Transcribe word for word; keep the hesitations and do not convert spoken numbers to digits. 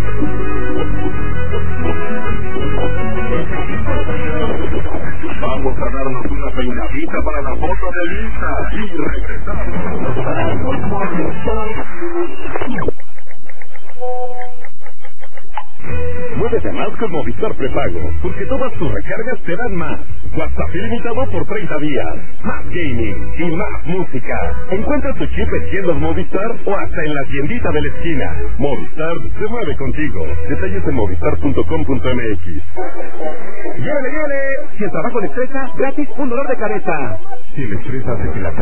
Vamos a darnos una peinadita para la foto de lista y regresamos. Muévete más con Movistar Prepago, porque todas tus recargas te dan más. WhatsApp ilimitado por treinta días, más gaming y más música. Encuentra tu chip en tiendas Movistar o hasta en la tiendita de la esquina. Movistar se mueve contigo. Detalles en movistar punto com punto m x. ¡Llévele, llévele! Si el trabajo le estresa, gratis un dolor de cabeza. Si el estrés hace que la